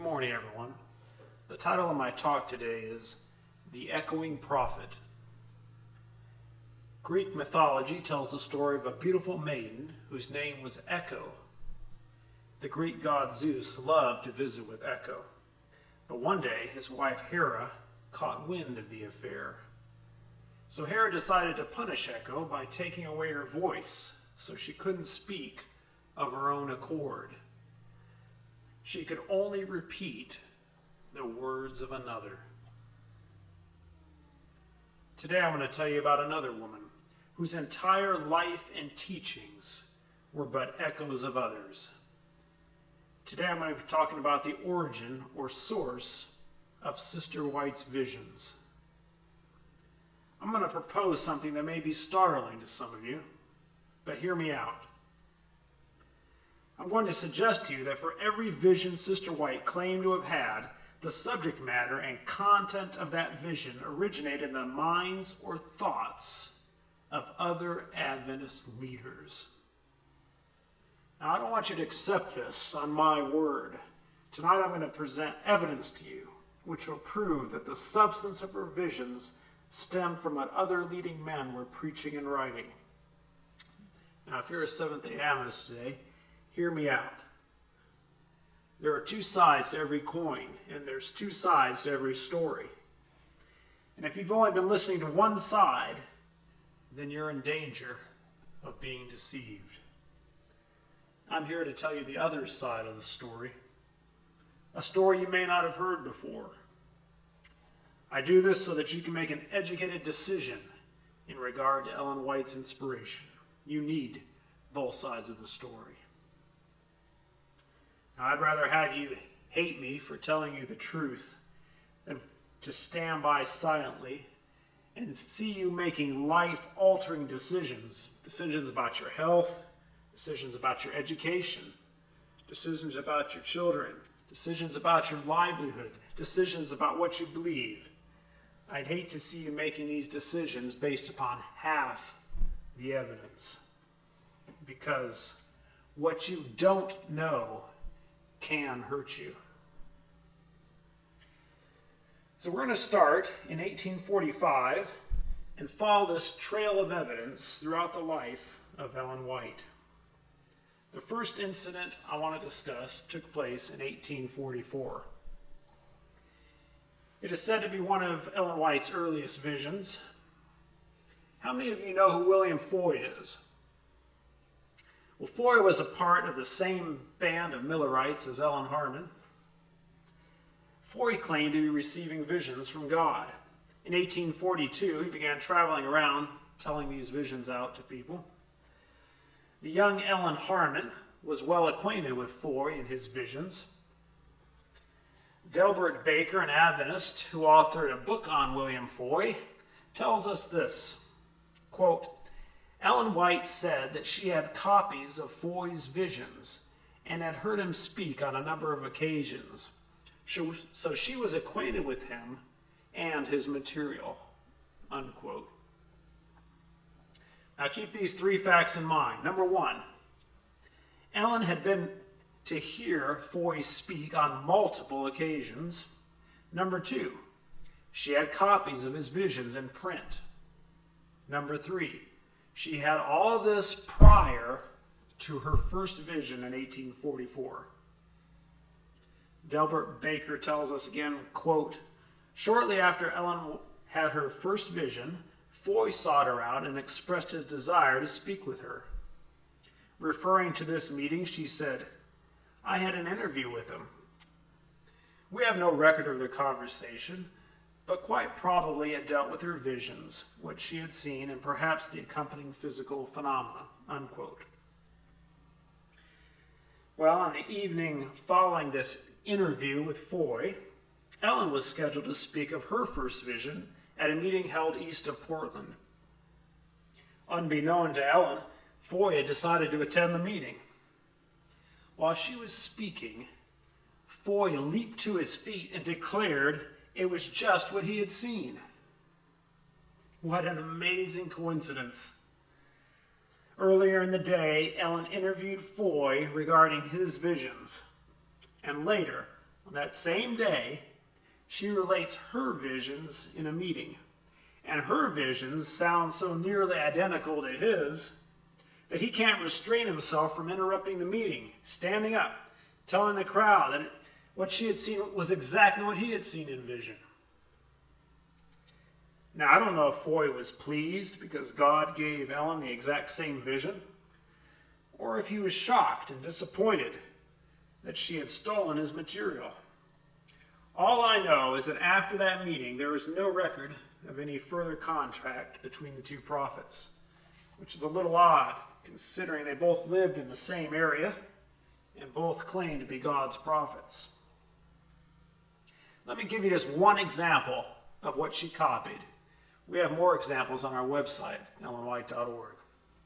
morning, everyone. The title of my talk today is The Echoing Prophet. Greek mythology tells the story of a beautiful maiden whose name was Echo. The Greek god Zeus loved to visit with Echo, but one day his wife Hera caught wind of the affair. So Hera decided to punish Echo by taking away her voice so she couldn't speak of her own accord. She could only repeat the words of another. Today I want to tell you about another woman whose entire life and teachings were but echoes of others. Today I'm going to be talking about the origin or source of Sister White's visions. I'm going to propose something that may be startling to some of you, but hear me out. I'm going to suggest to you that for every vision Sister White claimed to have had, the subject matter and content of that vision originated in the minds or thoughts of other Adventist leaders. Now, I don't want you to accept this on my word. Tonight I'm going to present evidence to you which will prove that the substance of her visions stemmed from what other leading men were preaching and writing. Now, if you're a Seventh-day Adventist today, hear me out. There are two sides to every coin, and there's two sides to every story. And if you've only been listening to one side, then you're in danger of being deceived. I'm here to tell you the other side of the story, a story you may not have heard before. I do this so that you can make an educated decision in regard to Ellen White's inspiration. You need both sides of the story. Now, I'd rather have you hate me for telling you the truth than to stand by silently and see you making life-altering decisions about your health, decisions about your education, decisions about your children, decisions about your livelihood, decisions about what you believe. I'd hate to see you making these decisions based upon half the evidence, because what you don't know can hurt you. So we're going to start in 1845 and follow this trail of evidence throughout the life of Ellen White. The first incident I want to discuss took place in 1844. It is said to be one of Ellen White's earliest visions. How many of you know who William Foy is? Well, Foy was a part of the same band of Millerites as Ellen Harmon. Foy claimed to be receiving visions from God. In 1842, he began traveling around telling these visions out to people. The young Ellen Harmon was well acquainted with Foy and his visions. Delbert Baker, an Adventist who authored a book on William Foy, tells us this, quote, Ellen White said that she had copies of Foy's visions and had heard him speak on a number of occasions. So she was acquainted with him and his material, unquote. Now keep these three facts in mind. Number one, Ellen had been to hear Foy speak on multiple occasions. Number two, she had copies of his visions in print. Number three, she had all this prior to her first vision in 1844. Delbert Baker tells us again, quote, shortly after Ellen had her first vision, Foy sought her out and expressed his desire to speak with her. Referring to this meeting, she said, I had an interview with him. We have no record of their conversation, but quite probably it dealt with her visions, what she had seen, and perhaps the accompanying physical phenomena, unquote. Well, on the evening following this interview with Foy, Ellen was scheduled to speak of her first vision at a meeting held east of Portland. Unbeknown to Ellen, Foy had decided to attend the meeting. While she was speaking, Foy leaped to his feet and declared it was just what he had seen. What an amazing coincidence. Earlier in the day, Ellen interviewed Foy regarding his visions. And later, On that same day, she relates her visions in a meeting. And her visions sound so nearly identical to his that he can't restrain himself from interrupting the meeting, standing up, telling the crowd that what she had seen was exactly what he had seen in vision. Now, I don't know if Foy was pleased because God gave Ellen the exact same vision, or if he was shocked and disappointed that she had stolen his material. All I know is that after that meeting, there was no record of any further contact between the two prophets, which is a little odd, considering they both lived in the same area and both claimed to be God's prophets. Let me give you just one example of what she copied. We have more examples on our website, ellenwhite.org.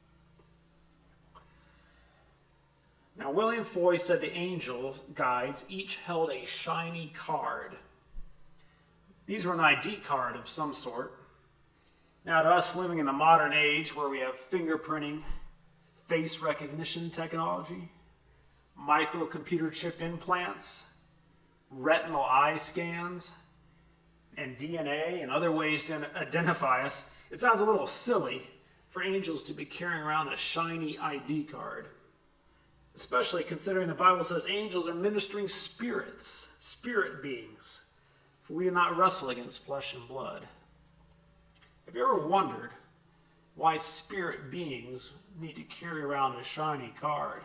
Now, William Foy said the angel guides each held a shiny card. These were an ID card of some sort. Now, to us living in the modern age where we have fingerprinting, face recognition technology, microcomputer chip implants, retinal eye scans, and DNA and other ways to identify us, it sounds a little silly for angels to be carrying around a shiny ID card. Especially considering the Bible says angels are ministering spirits, spirit beings. For we do not wrestle against flesh and blood. Have you ever wondered why spirit beings need to carry around a shiny card?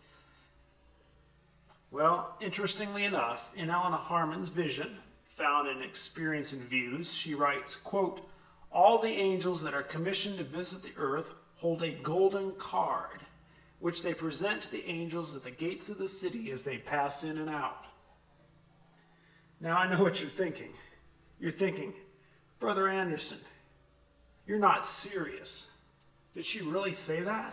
Well, interestingly enough, in Ellen Harmon's vision, found in Experience and Views, she writes, quote, "All the angels that are commissioned to visit the earth hold a golden card, which they present to the angels at the gates of the city as they pass in and out." Now, I know what you're thinking. You're thinking, Brother Anderson, you're not serious. Did she really say that?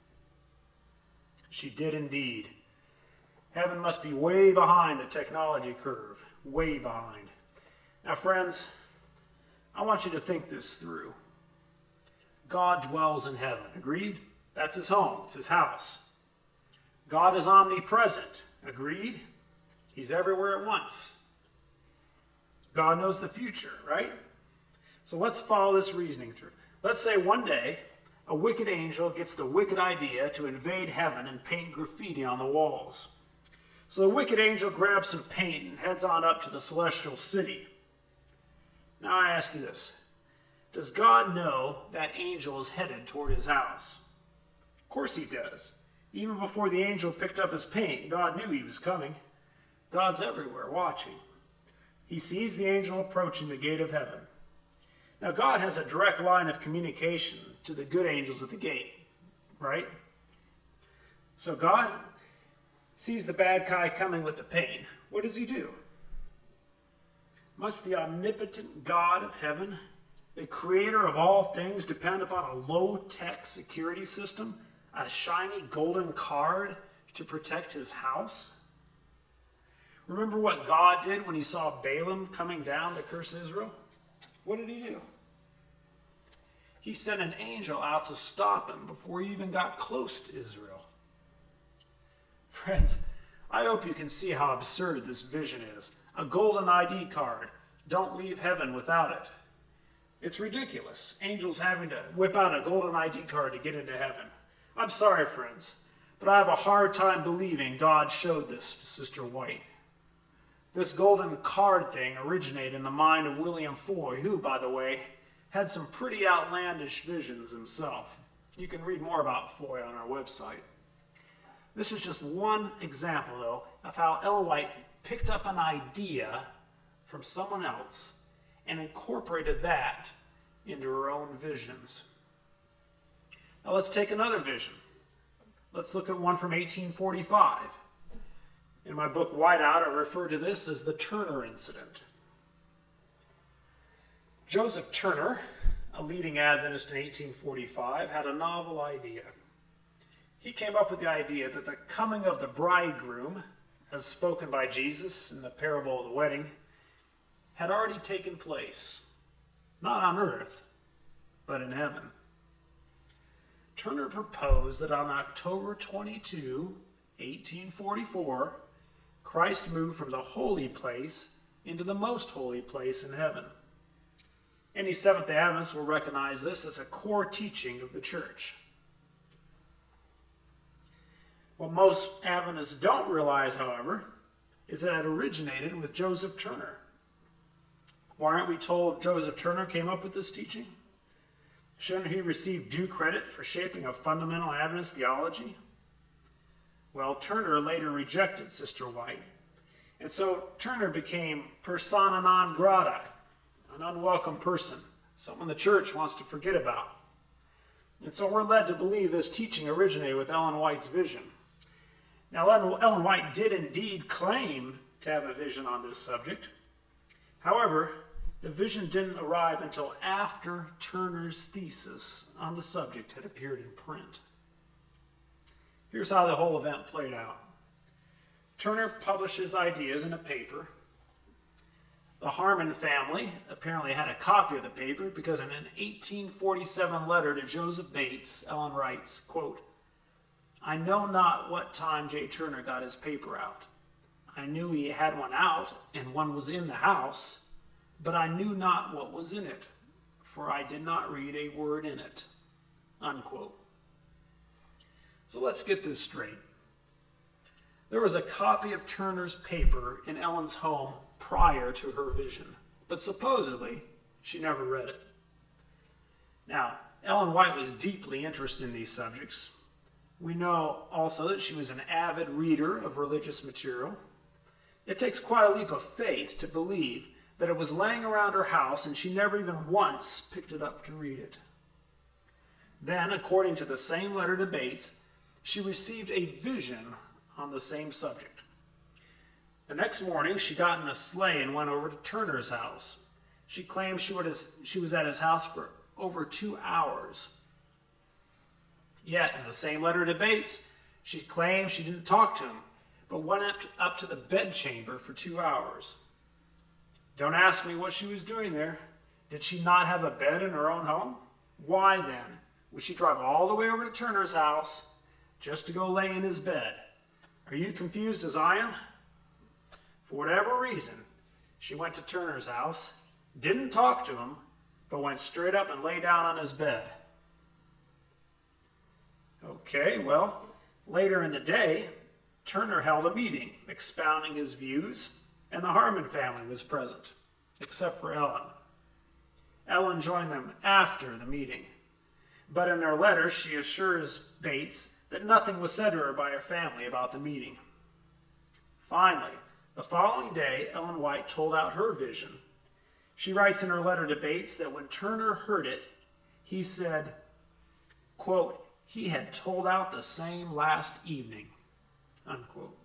She did indeed. Heaven must be way behind the technology curve, way behind. Now, friends, I want you to think this through. God dwells in heaven, agreed? That's his home, it's his house. God is omnipresent, agreed? He's everywhere at once. God knows the future, right? So let's follow this reasoning through. Let's say one day a wicked angel gets the wicked idea to invade heaven and paint graffiti on the walls. So the wicked angel grabs some paint and heads on up to the celestial city. Now I ask you this. Does God know that angel is headed toward his house? Of course he does. Even before the angel picked up his paint, God knew he was coming. God's everywhere watching. He sees the angel approaching the gate of heaven. Now God has a direct line of communication to the good angels at the gate, right? So God sees the bad guy coming with the paint. What does he do? Must the omnipotent God of heaven, the creator of all things, depend upon a low-tech security system, a shiny golden card to protect his house? Remember what God did when he saw Balaam coming down to curse Israel? What did he do? He sent an angel out to stop him before he even got close to Israel. Friends, I hope you can see how absurd this vision is. A golden ID card. Don't leave heaven without it. It's ridiculous. Angels having to whip out a golden ID card to get into heaven. I'm sorry, friends, but I have a hard time believing God showed this to Sister White. This golden card thing originated in the mind of William Foy, who, by the way, had some pretty outlandish visions himself. You can read more about Foy on our website. This is just one example, though, of how Ellen White picked up an idea from someone else and incorporated that into her own visions. Now let's take another vision. Let's look at one from 1845. In my book, Whiteout, I refer to this as the Turner Incident. Joseph Turner, a leading Adventist in 1845, had a novel idea. He came up with the idea that the coming of the bridegroom, as spoken by Jesus in the parable of the wedding, had already taken place, not on earth, but in heaven. Turner proposed that on October 22, 1844, Christ moved from the holy place into the most holy place in heaven. Any Seventh-day Adventist will recognize this as a core teaching of the church. What most Adventists don't realize, however, is that it originated with Joseph Turner. Why aren't we told Joseph Turner came up with this teaching? Shouldn't he receive due credit for shaping a fundamental Adventist theology? Well, Turner later rejected Sister White, and so Turner became persona non grata, an unwelcome person, someone the church wants to forget about. And so we're led to believe this teaching originated with Ellen White's vision. Now, Ellen White did indeed claim to have a vision on this subject. However, the vision didn't arrive until after Turner's thesis on the subject had appeared in print. Here's how the whole event played out. Turner published his ideas in a paper. The Harmon family apparently had a copy of the paper because in an 1847 letter to Joseph Bates, Ellen writes, quote, "I know not what time J. Turner got his paper out. I knew he had one out, and one was in the house, but I knew not what was in it, for I did not read a word in it." Unquote. So let's get this straight. There was a copy of Turner's paper in Ellen's home prior to her vision, but supposedly she never read it. Now, Ellen White was deeply interested in these subjects. We know also that she was an avid reader of religious material. It takes quite a leap of faith to believe that it was laying around her house and she never even once picked it up to read it. Then, according to the same letter to Bates, she received a vision on the same subject. The next morning, she got in a sleigh and went over to Turner's house. She claimed she was at his house for over 2 hours. Yet, in the same letter to Bates, she claimed she didn't talk to him, but went up to the bedchamber for 2 hours. Don't ask me what she was doing there. Did she not have a bed in her own home? Why, then, would she drive all the way over to Turner's house just to go lay in his bed? Are you confused as I am? For whatever reason, she went to Turner's house, didn't talk to him, but went straight up and lay down on his bed. Okay, well, later in the day, Turner held a meeting expounding his views, and the Harmon family was present, except for Ellen. Ellen joined them after the meeting, but in her letter she assures Bates that nothing was said to her by her family about the meeting. Finally, the following day, Ellen White told out her vision. She writes in her letter to Bates that when Turner heard it, he said, quote, "He had told out the same last evening," unquote.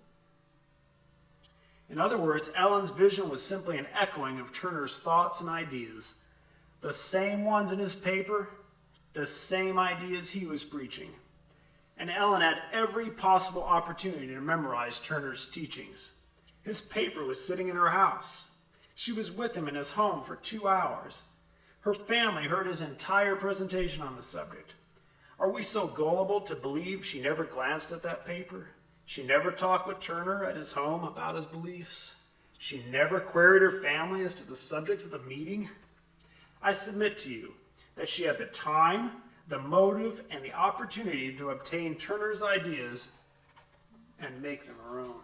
In other words, Ellen's vision was simply an echoing of Turner's thoughts and ideas, the same ones in his paper, the same ideas he was preaching. And Ellen had every possible opportunity to memorize Turner's teachings. His paper was sitting in her house. She was with him in his home for 2 hours. Her family heard his entire presentation on the subject. Are we so gullible to believe she never glanced at that paper? She never talked with Turner at his home about his beliefs? She never queried her family as to the subject of the meeting? I submit to you that she had the time, the motive, and the opportunity to obtain Turner's ideas and make them her own.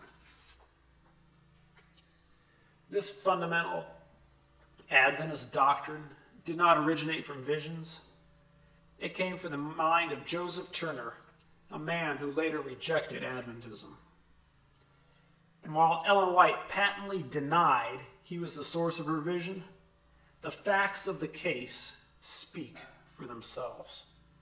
This fundamental Adventist doctrine did not originate from visions. It came from the mind of Joseph Turner, a man who later rejected Adventism. And while Ellen White patently denied he was the source of her vision, the facts of the case speak for themselves.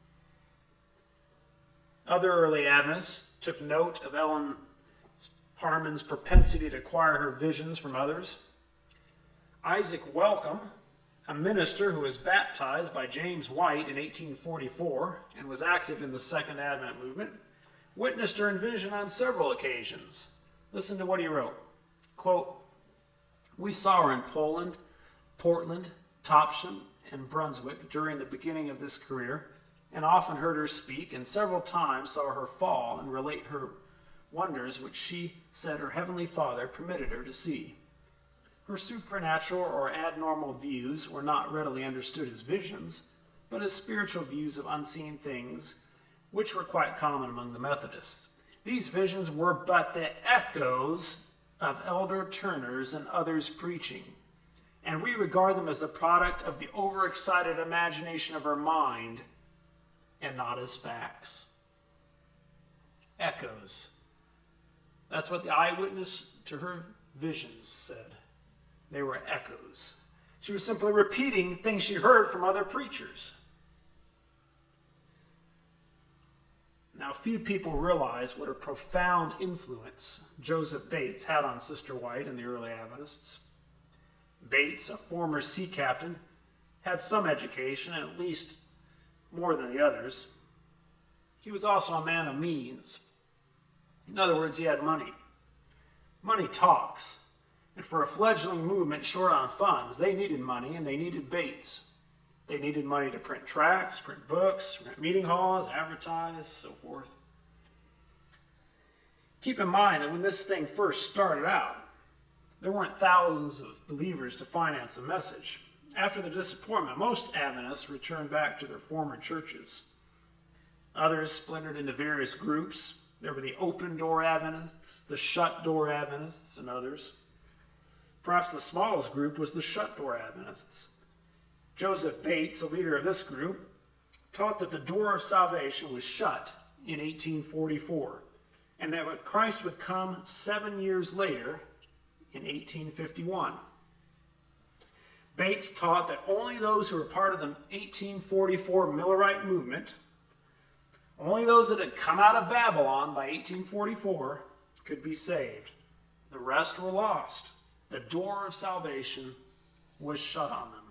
Other early Adventists took note of Ellen Harmon's propensity to acquire her visions from others. Isaac Welcome, a minister who was baptized by James White in 1844 and was active in the Second Advent movement, witnessed her in vision on several occasions. Listen to what he wrote. Quote, "We saw her in Poland, Portland, Topsham, and Brunswick during the beginning of this career, and often heard her speak, and several times saw her fall and relate her wonders which she said her heavenly Father permitted her to see. Her supernatural or abnormal views were not readily understood as visions, but as spiritual views of unseen things, which were quite common among the Methodists. These visions were but the echoes of Elder Turner's and others' preaching, and we regard them as the product of the overexcited imagination of her mind and not as facts. Echoes. That's what the eyewitness to her visions said. They were echoes. She was simply repeating things she heard from other preachers. Now, few people realize what a profound influence Joseph Bates had on Sister White and the early Adventists. Bates, a former sea captain, had some education, at least more than the others. He was also a man of means. In other words, he had money. Money talks. And for a fledgling movement short on funds, they needed money and they needed Bates. They needed money to print tracts, print books, rent meeting halls, advertise, so forth. Keep in mind that when this thing first started out, there weren't thousands of believers to finance a message. After the disappointment, most Adventists returned back to their former churches. Others splintered into various groups. There were the open door Adventists, the shut door Adventists, and others. Perhaps the smallest group was the shut door Adventists. Joseph Bates, the leader of this group, taught that the door of salvation was shut in 1844, and that Christ would come 7 years later in 1851. Bates taught that only those who were part of the 1844 Millerite movement, only those that had come out of Babylon by 1844, could be saved. The rest were lost. The door of salvation was shut on them.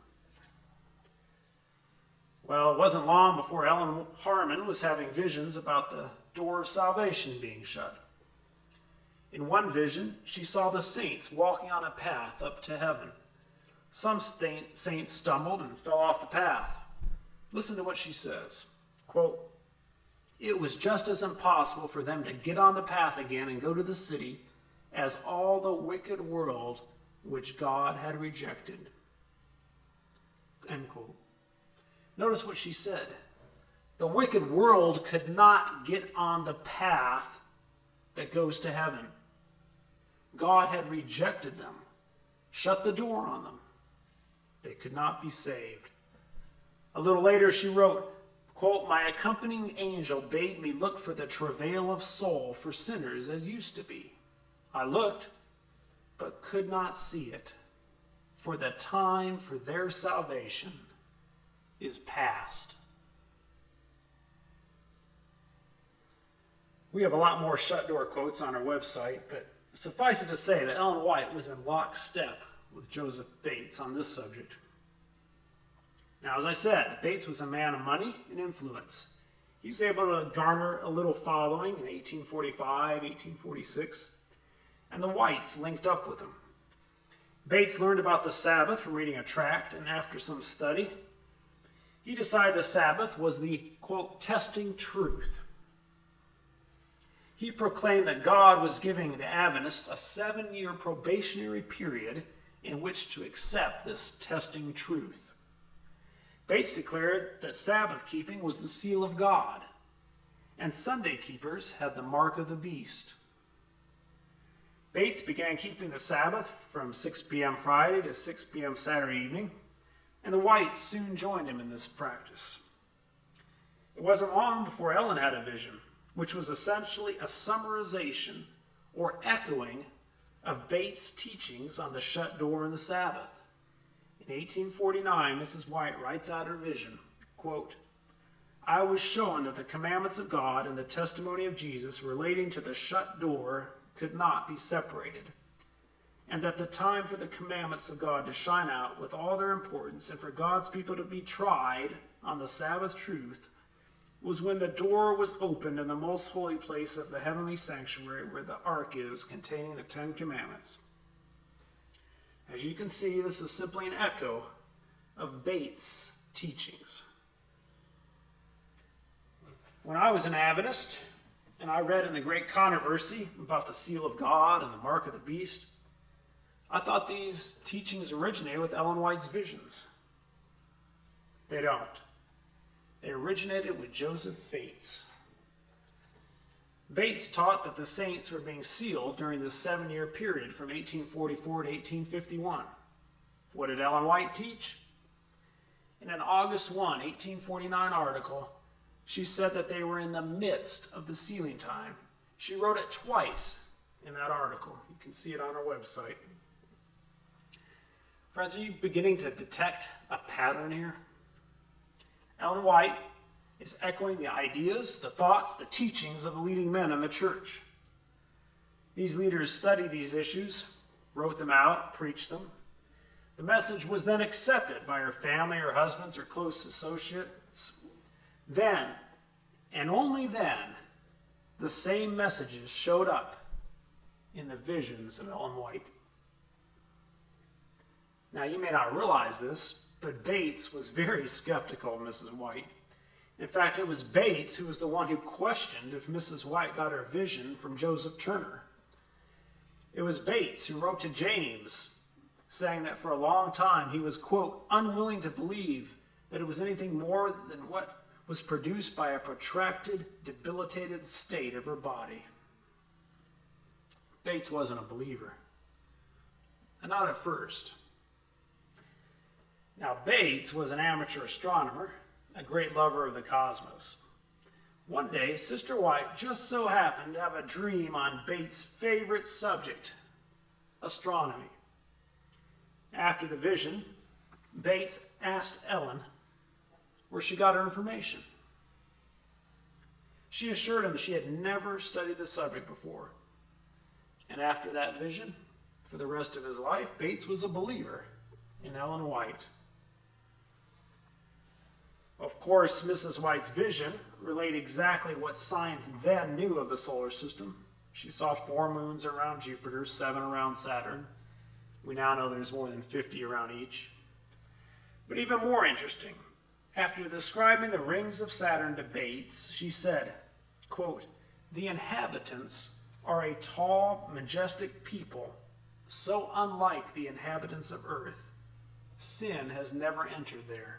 Well, it wasn't long before Ellen Harmon was having visions about the door of salvation being shut. In one vision, she saw the saints walking on a path up to heaven. Some saints stumbled and fell off the path. Listen to what she says. Quote, "It was just as impossible for them to get on the path again and go to the city as all the wicked world which God had rejected." End quote. Notice what she said. The wicked world could not get on the path that goes to heaven. God had rejected them, shut the door on them. They could not be saved. A little later she wrote, quote, "My accompanying angel bade me look for the travail of soul for sinners as used to be. I looked, but could not see it, for the time for their salvation is past." We have a lot more shut door quotes on our website, but suffice it to say that Ellen White was in lockstep with Joseph Bates on this subject. Now, as I said, Bates was a man of money and influence. He was able to garner a little following in 1845, 1846, and the Whites linked up with him. Bates learned about the Sabbath from reading a tract, and after some study, he decided the Sabbath was the, quote, testing truth. He proclaimed that God was giving the Adventists a 7-year probationary period in which to accept this testing truth. Bates declared that Sabbath keeping was the seal of God, and Sunday keepers had the mark of the beast. Bates began keeping the Sabbath from 6 p.m. Friday to 6 p.m. Saturday evening, and the Whites soon joined him in this practice. It wasn't long before Ellen had a vision, which was essentially a summarization or echoing of Bates' teachings on the shut door and the Sabbath. In 1849, Mrs. White writes out her vision, quote, "I was shown that the commandments of God and the testimony of Jesus relating to the shut door could not be separated, and that the time for the commandments of God to shine out with all their importance and for God's people to be tried on the Sabbath truth was when the door was opened in the most holy place of the heavenly sanctuary where the ark is containing the 10 Commandments." As you can see, this is simply an echo of Bates' teachings. When I was an Adventist, and I read in The Great Controversy about the seal of God and the mark of the beast, I thought these teachings originated with Ellen White's visions. They don't. They originated with Joseph Bates. Bates taught that the saints were being sealed during the 7-year period from 1844 to 1851. What did Ellen White teach? In an August 1, 1849 article, she said that they were in the midst of the sealing time. She wrote it twice in that article. You can see it on our website. Friends, are you beginning to detect a pattern here? Ellen White is echoing the ideas, the thoughts, the teachings of the leading men in the church. These leaders studied these issues, wrote them out, preached them. The message was then accepted by her family, her husbands, her close associates. Then, and only then, the same messages showed up in the visions of Ellen White. Now, you may not realize this, but Bates was very skeptical of Mrs. White. In fact, it was Bates who was the one who questioned if Mrs. White got her vision from Joseph Turner. It was Bates who wrote to James saying that for a long time he was, quote, unwilling to believe that it was anything more than what was produced by a protracted, debilitated state of her body. Bates wasn't a believer. And not at first. Now, Bates was an amateur astronomer, a great lover of the cosmos. One day, Sister White just so happened to have a dream on Bates' favorite subject, astronomy. After the vision, Bates asked Ellen where she got her information. She assured him she had never studied the subject before. And after that vision, for the rest of his life, Bates was a believer in Ellen White. Of course, Mrs. White's vision relayed exactly what science then knew of the solar system. She saw 4 moons around Jupiter, 7 around Saturn. We now know there's more than 50 around each. But even more interesting, after describing the rings of Saturn to Bates, she said, quote, the inhabitants are a tall, majestic people, so unlike the inhabitants of Earth. Sin has never entered there.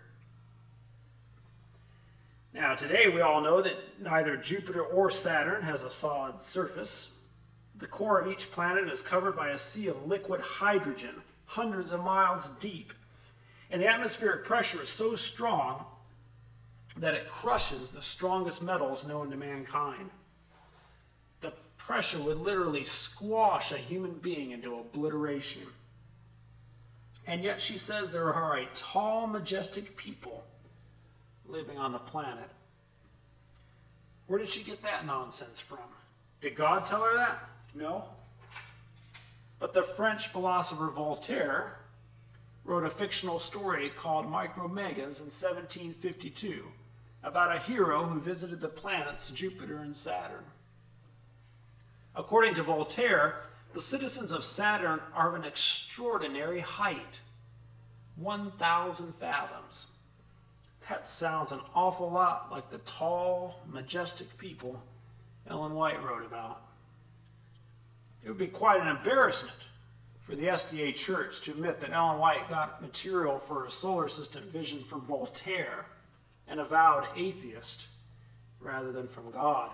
Now, today we all know that neither Jupiter or Saturn has a solid surface. The core of each planet is covered by a sea of liquid hydrogen, hundreds of miles deep. And the atmospheric pressure is so strong that it crushes the strongest metals known to mankind. The pressure would literally squash a human being into obliteration. And yet she says there are a tall, majestic people living on the planet. Where did she get that nonsense from? Did God tell her that? No. But the French philosopher Voltaire wrote a fictional story called Micromegas in 1752 about a hero who visited the planets Jupiter and Saturn. According to Voltaire, the citizens of Saturn are of an extraordinary height, 1,000 fathoms. That sounds an awful lot like the tall, majestic people Ellen White wrote about. It would be quite an embarrassment for the SDA Church to admit that Ellen White got material for a solar system vision from Voltaire, an avowed atheist, rather than from God.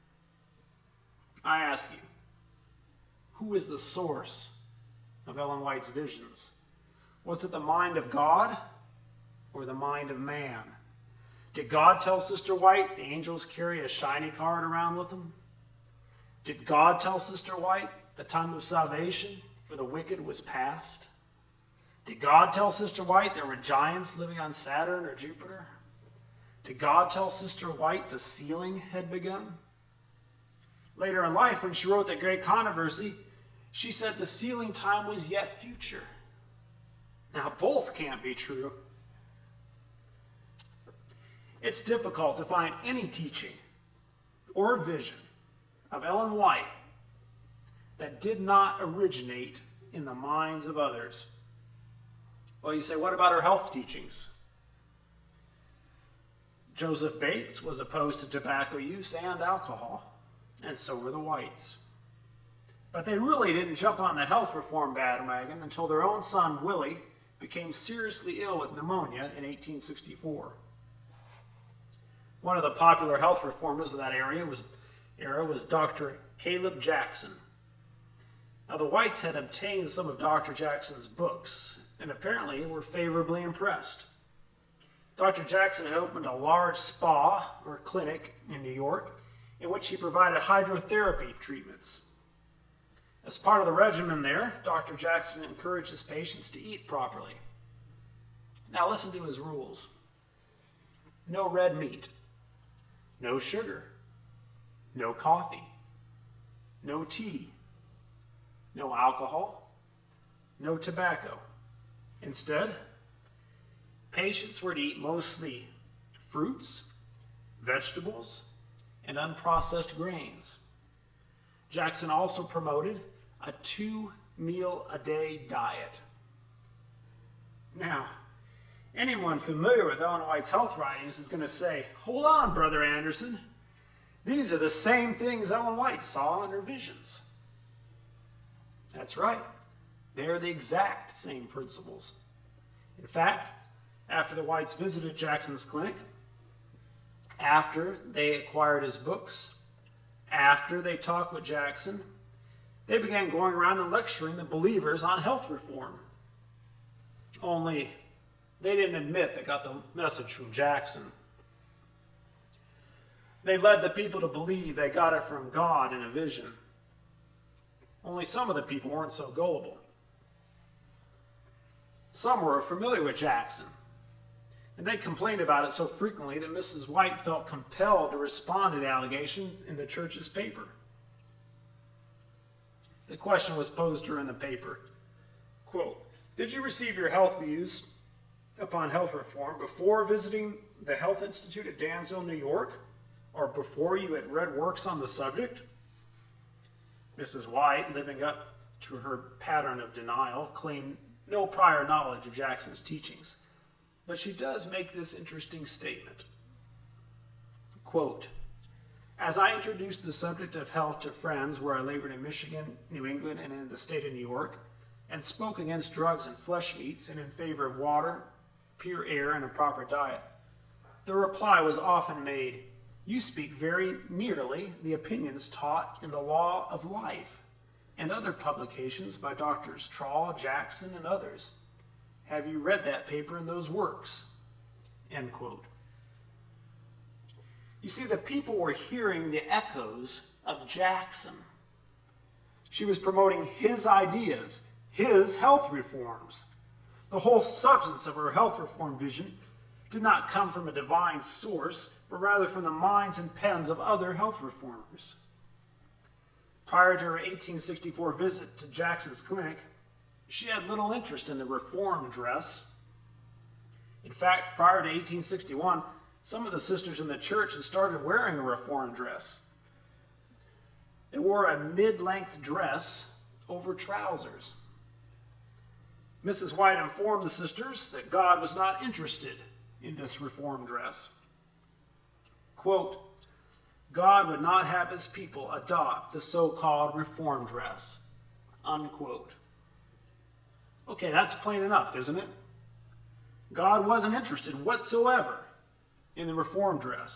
I ask you, who is the source of Ellen White's visions? Was it the mind of God or the mind of man? Did God tell Sister White the angels carry a shiny card around with them? Did God tell Sister White the time of salvation for the wicked was past? Did God tell Sister White there were giants living on Saturn or Jupiter? Did God tell Sister White the sealing had begun? Later in life, when she wrote The Great Controversy, she said the sealing time was yet future. Now, both can't be true. It's difficult to find any teaching or vision of Ellen White that did not originate in the minds of others. Well, you say, what about her health teachings? Joseph Bates was opposed to tobacco use and alcohol. and so were the whites. But they really didn't jump on the health reform bandwagon until their own son, Willie, became seriously ill with pneumonia in 1864. One of the popular health reformers of that era was Dr. Caleb Jackson. Now, the whites had obtained some of Dr. Jackson's books and apparently were favorably impressed. Dr. Jackson had opened a large spa or clinic in New York in which he provided hydrotherapy treatments. As part of the regimen there, Dr. Jackson encouraged his patients to eat properly. Now listen to his rules. No red meat, no sugar, no coffee, no tea, no alcohol, no tobacco. Instead, patients were to eat mostly fruits, vegetables, and unprocessed grains. Jackson also promoted a 2-meal-a-day diet. Now, anyone familiar with Ellen White's health writings is going to say, hold on, Brother Anderson. These are the same things Ellen White saw in her visions. That's right. They are the exact same principles. In fact, after the Whites visited Jackson's clinic, after they acquired his books, after they talked with Jackson, they began going around and lecturing the believers on health reform. Only they didn't admit they got the message from Jackson. They led the people to believe they got it from God in a vision. Only some of the people weren't so gullible. Some were familiar with Jackson, and they complained about it so frequently that Mrs. White felt compelled to respond to the allegations in the church's paper. The question was posed to her in the paper, quote, did you receive your health views upon health reform before visiting the Health Institute at Dansville, New York, or before you had read works on the subject? Mrs. White, living up to her pattern of denial, claimed no prior knowledge of Jackson's teachings. But she does make this interesting statement. Quote, as I introduced the subject of health to friends where I labored in Michigan, New England, and in the state of New York, and spoke against drugs and flesh meats and in favor of water, pure air, and a proper diet, the reply was often made, you speak very nearly the opinions taught in the Law of Life and other publications by Drs. Trawl, Jackson, and others. Have you read that paper and those works? End quote. You see, the people were hearing the echoes of Jackson. She was promoting his ideas, his health reforms. The whole substance of her health reform vision did not come from a divine source, but rather from the minds and pens of other health reformers. Prior to her 1864 visit to Jackson's clinic, she had little interest in the reform dress. In fact, prior to 1861, some of the sisters in the church had started wearing a reform dress. They wore a mid-length dress over trousers. Mrs. White informed the sisters that God was not interested in this reform dress. Quote, God would not have his people adopt the so-called reform dress. Unquote. Okay, that's plain enough, isn't it? God wasn't interested whatsoever in the reform dress.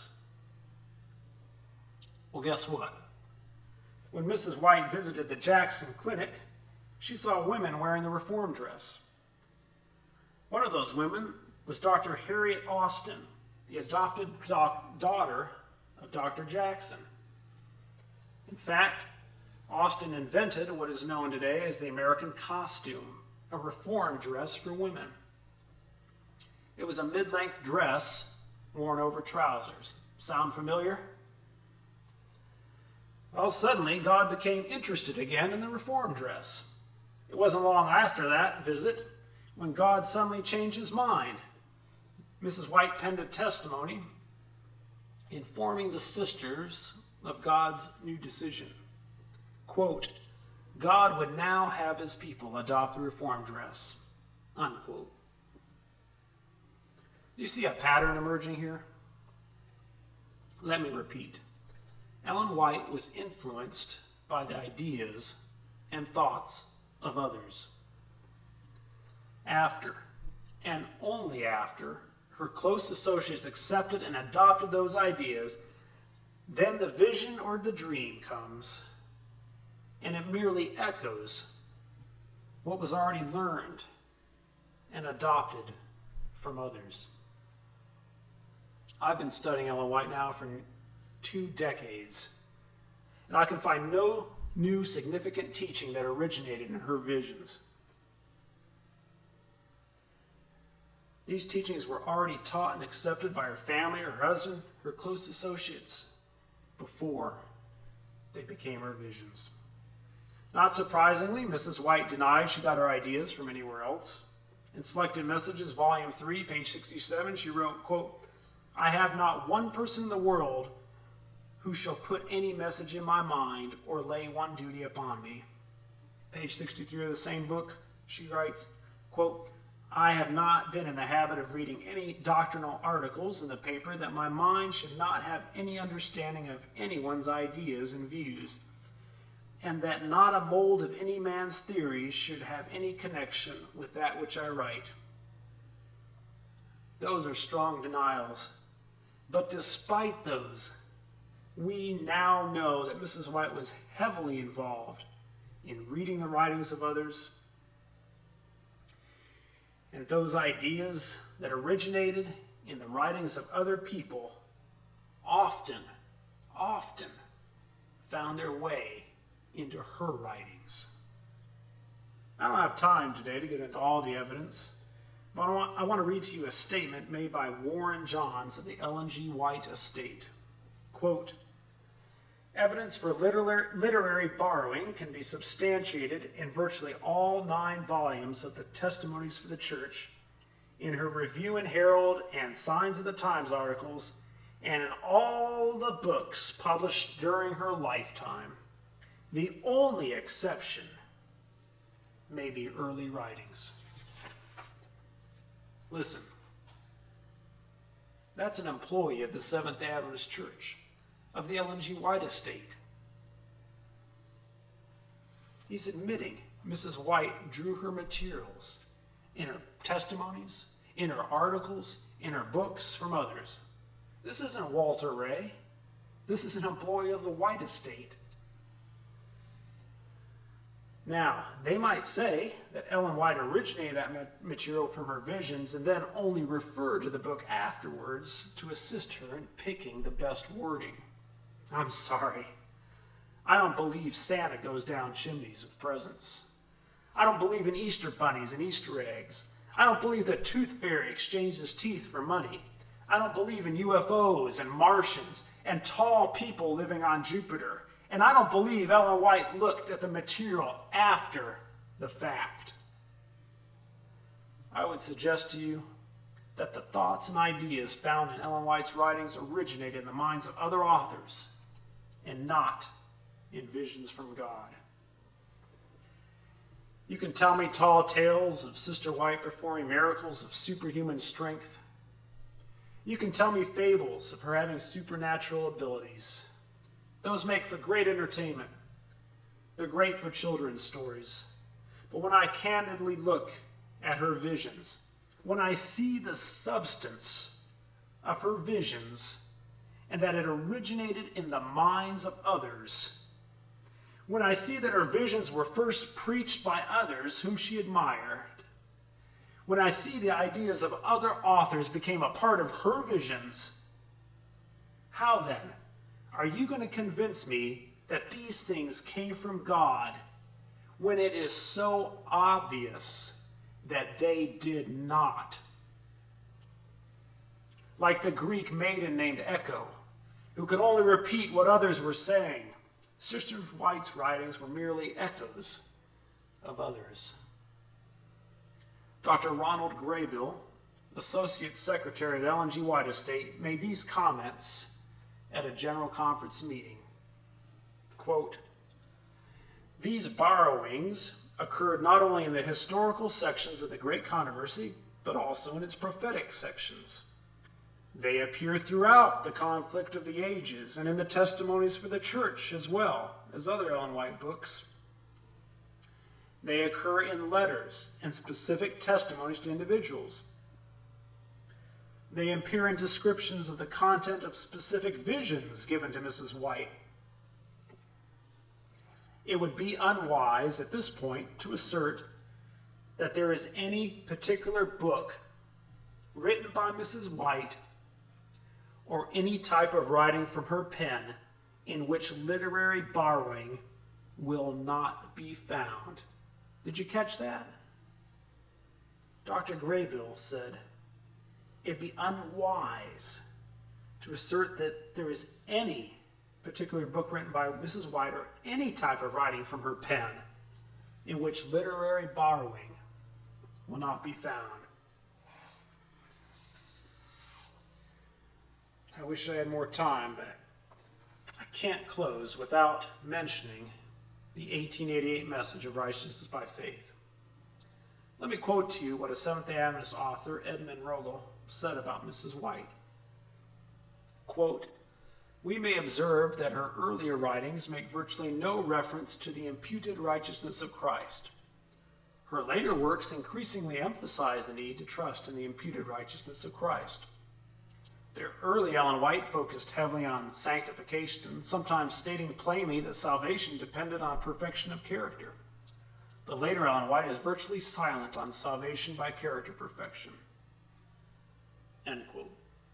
Well, guess what? When Mrs. White visited the Jackson Clinic, she saw women wearing the reform dress. One of those women was Dr. Harriet Austin, the adopted daughter of Dr. Jackson. In fact, Austin invented what is known today as the American costume, a reform dress for women. It was a mid-length dress worn over trousers. Sound familiar? Well, suddenly God became interested again in the reform dress. It wasn't long after that visit when God suddenly changed his mind. Mrs. White penned a testimony informing the sisters of God's new decision. Quote, God would now have his people adopt the reform dress. Unquote. Do you see a pattern emerging here? Let me repeat. Ellen White was influenced by the ideas and thoughts of others. After, and only after, her close associates accepted and adopted those ideas, then the vision or the dream comes, and it merely echoes what was already learned and adopted from others. I've been studying Ellen White now for 2 decades, and I can find no new significant teaching that originated in her visions. These teachings were already taught and accepted by her family, her husband, her close associates before they became her visions. Not surprisingly, Mrs. White denied she got her ideas from anywhere else. In Selected Messages, Volume 3, page 67, she wrote, quote, "I have not one person in the world who shall put any message in my mind or lay one duty upon me." Page 63 of the same book, she writes, quote, "I have not been in the habit of reading any doctrinal articles in the paper that my mind should not have any understanding of anyone's ideas and views, and that not a mold of any man's theories should have any connection with that which I write." Those are strong denials. But despite those, we now know that Mrs. White was heavily involved in reading the writings of others, and those ideas that originated in the writings of other people often found their way into her writings. I don't have time today to get into all the evidence, but I want to read to you a statement made by Warren Johns of the Ellen G. White estate. Quote, "Evidence for literary borrowing can be substantiated in virtually all 9 volumes of the Testimonies for the Church, in her Review and Herald and Signs of the Times articles, and in all the books published during her lifetime. The only exception may be early writings." Listen, that's an employee of the Seventh Adventist Church, of the Ellen G. White estate. He's admitting Mrs. White drew her materials in her testimonies, in her articles, in her books from others. This isn't Walter Ray. This is an employee of the White estate. Now, they might say that Ellen White originated that material from her visions and then only referred to the book afterwards to assist her in picking the best wording. I'm sorry. I don't believe Santa goes down chimneys with presents. I don't believe in Easter bunnies and Easter eggs. I don't believe the Tooth Fairy exchanges teeth for money. I don't believe in UFOs and Martians and tall people living on Jupiter. And I don't believe Ellen White looked at the material after the fact. I would suggest to you that the thoughts and ideas found in Ellen White's writings originated in the minds of other authors and not in visions from God. You can tell me tall tales of Sister White performing miracles of superhuman strength. You can tell me fables of her having supernatural abilities. Those make for great entertainment. They're great for children's stories. But when I candidly look at her visions, when I see the substance of her visions and that it originated in the minds of others, when I see that her visions were first preached by others whom she admired, when I see the ideas of other authors became a part of her visions, how then are you going to convince me that these things came from God when it is so obvious that they did not? Like the Greek maiden named Echo, who could only repeat what others were saying, Sister White's writings were merely echoes of others. Dr. Ronald Graybill, Associate Secretary of the Ellen G. White Estate, made these comments at a general conference meeting. Quote, "These borrowings occurred not only in the historical sections of the Great Controversy, but also in its prophetic sections. They appear throughout the conflict of the ages and in the testimonies for the church as well as other Ellen White books. They occur in letters and specific testimonies to individuals. They appear in descriptions of the content of specific visions given to Mrs. White. It would be unwise at this point to assert that there is any particular book written by Mrs. White or any type of writing from her pen in which literary borrowing will not be found. Did you catch that? Dr. Graybill said, it'd be unwise to assert that there is any particular book written by Mrs. White or any type of writing from her pen in which literary borrowing will not be found. I wish I had more time, but I can't close without mentioning the 1888 message of righteousness by faith. Let me quote to you what a Seventh-day Adventist author, Edmund Rogel, said about Mrs. White. Quote, "We may observe that her earlier writings make virtually no reference to the imputed righteousness of Christ. Her later works increasingly emphasize the need to trust in the imputed righteousness of Christ. The early Ellen White focused heavily on sanctification, sometimes stating plainly that salvation depended on perfection of character. The later Ellen White is virtually silent on salvation by character perfection." End quote.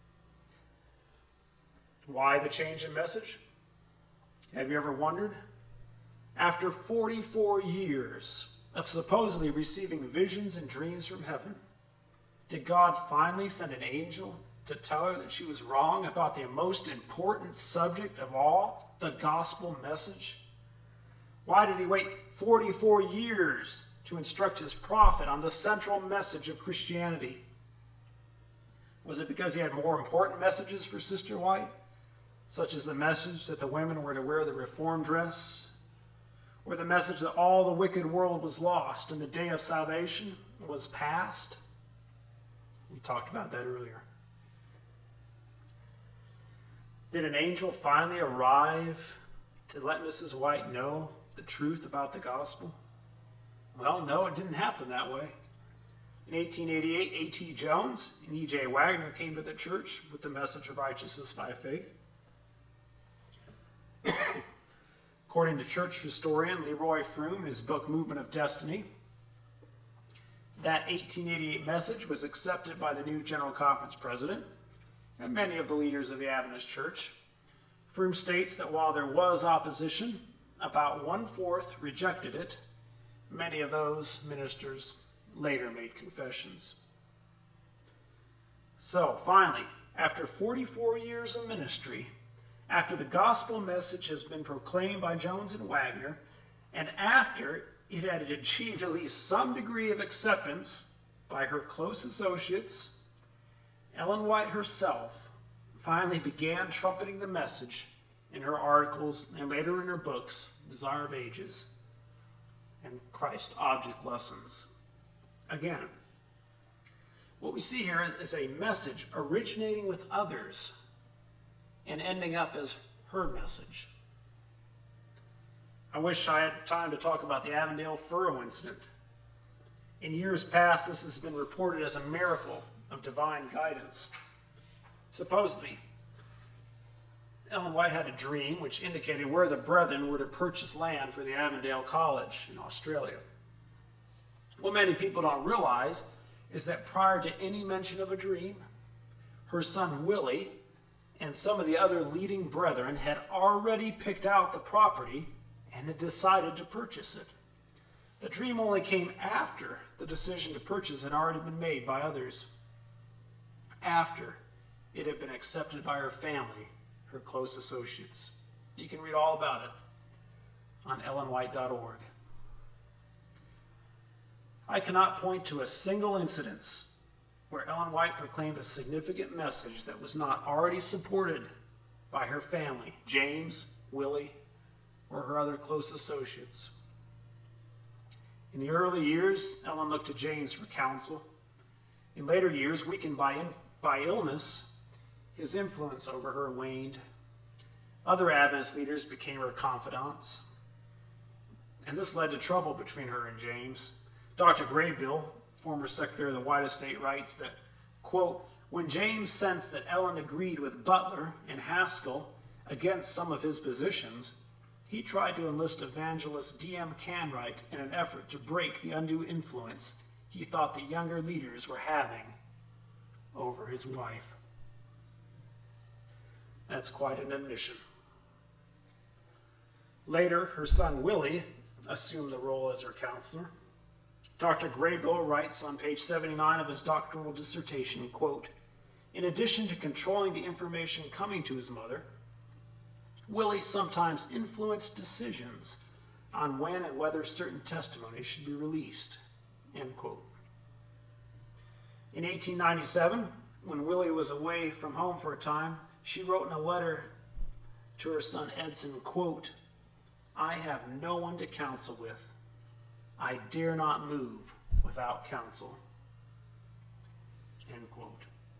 Why the change in message? Have you ever wondered? After 44 years of supposedly receiving visions and dreams from heaven, did God finally send an angel to tell her that she was wrong about the most important subject of all, the gospel message? Why did he wait 44 years to instruct his prophet on the central message of Christianity? Was it because he had more important messages for Sister White, such as the message that the women were to wear the reform dress, or the message that all the wicked world was lost and the day of salvation was past? We talked about that earlier. Did an angel finally arrive to let Mrs. White know the truth about the gospel? Well, no, it didn't happen that way. In 1888, A.T. Jones and E.J. Wagner came to the church with the message of righteousness by faith. According to church historian Leroy Froom, his book Movement of Destiny, that 1888 message was accepted by the new General Conference president and many of the leaders of the Adventist Church. Froom states that while there was opposition, about 1/4 rejected it. Many of those ministers later made confessions. So, finally, after 44 years of ministry, after the gospel message has been proclaimed by Jones and Wagner, and after it had achieved at least some degree of acceptance by her close associates, Ellen White herself finally began trumpeting the message in her articles and later in her books, Desire of Ages and Christ Object Lessons. Again, what we see here is a message originating with others and ending up as her message. I wish I had time to talk about the Avondale furrow incident. In years past, this has been reported as a miracle of divine guidance. Supposedly, Ellen White had a dream which indicated where the brethren were to purchase land for the Avondale College in Australia. What many people don't realize is that prior to any mention of a dream, her son Willie and some of the other leading brethren had already picked out the property and had decided to purchase it. The dream only came after the decision to purchase had already been made by others, after it had been accepted by her family, her close associates. You can read all about it on ellenwhite.org. I cannot point to a single incidence where Ellen White proclaimed a significant message that was not already supported by her family, James, Willie, or her other close associates. In the early years, Ellen looked to James for counsel. In later years, weakened by illness, His influence over her waned. Other Adventist leaders became her confidants, and this led to trouble between her and James. Dr. Graybill, former Secretary of the White Estate, writes that, quote, when James sensed that Ellen agreed with Butler and Haskell against some of his positions, he tried to enlist evangelist D.M. Canright in an effort to break the undue influence he thought the younger leaders were having over his wife. That's quite an admission. Later, her son Willie assumed the role as her counselor. Dr. Graybill writes on page 79 of his doctoral dissertation, quote, in addition to controlling the information coming to his mother, Willie sometimes influenced decisions on when and whether certain testimony should be released, end quote. In 1897, when Willie was away from home for a time, she wrote in a letter to her son Edson, quote, I have no one to counsel with. I dare not move without counsel, end quote.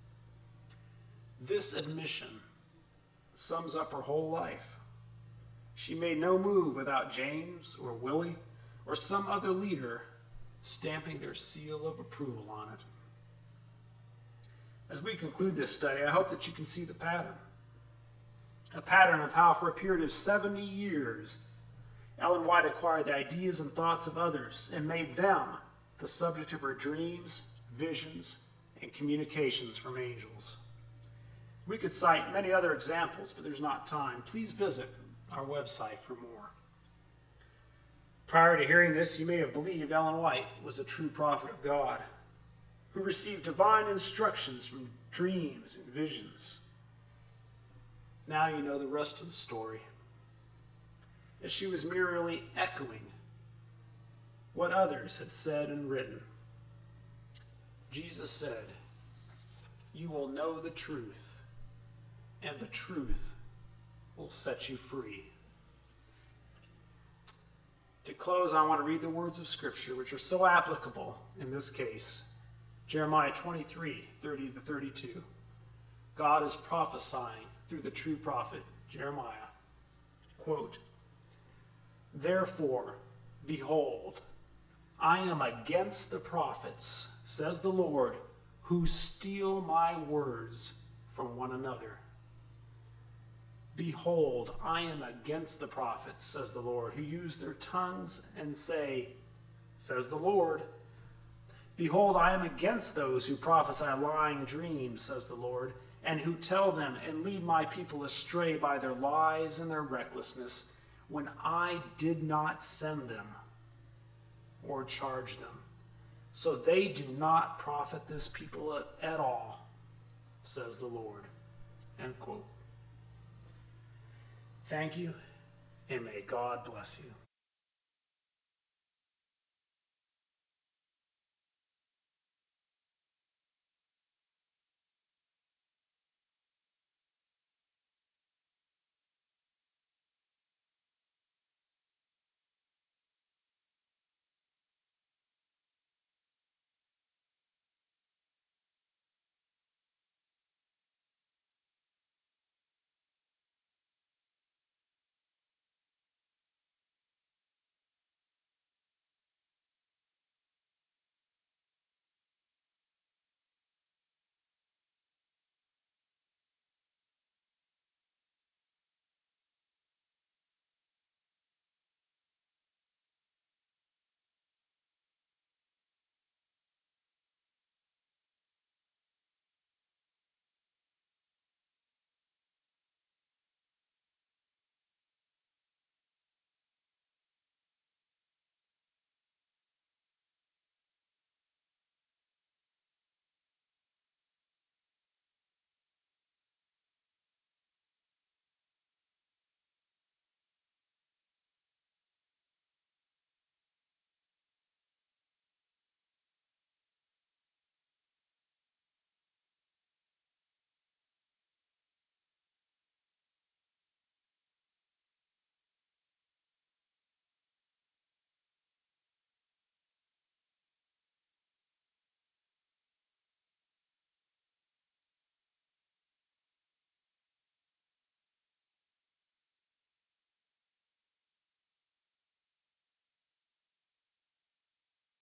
This admission sums up her whole life. She made no move without James or Willie or some other leader stamping their seal of approval on it. As we conclude this study, I hope that you can see the pattern. A pattern of how for a period of 70 years, Ellen White acquired the ideas and thoughts of others and made them the subject of her dreams, visions, and communications from angels. We could cite many other examples, but there's not time. Please visit our website for more. Prior to hearing this, you may have believed Ellen White was a true prophet of God, who received divine instructions from dreams and visions. Now you know the rest of the story. That she was merely echoing what others had said and written. Jesus said, you will know the truth, and the truth will set you free. To close, I want to read the words of Scripture, which are so applicable in this case. Jeremiah 23:30-32. God is prophesying through the true prophet Jeremiah. Quote, therefore, behold, I am against the prophets, says the Lord, who steal my words from one another. Behold, I am against the prophets, says the Lord, who use their tongues and say, says the Lord. Behold, I am against those who prophesy lying dreams, says the Lord, and who tell them and lead my people astray by their lies and their recklessness, when I did not send them or charge them. So they do not profit this people at all, says the Lord. End quote. Thank you, and may God bless you.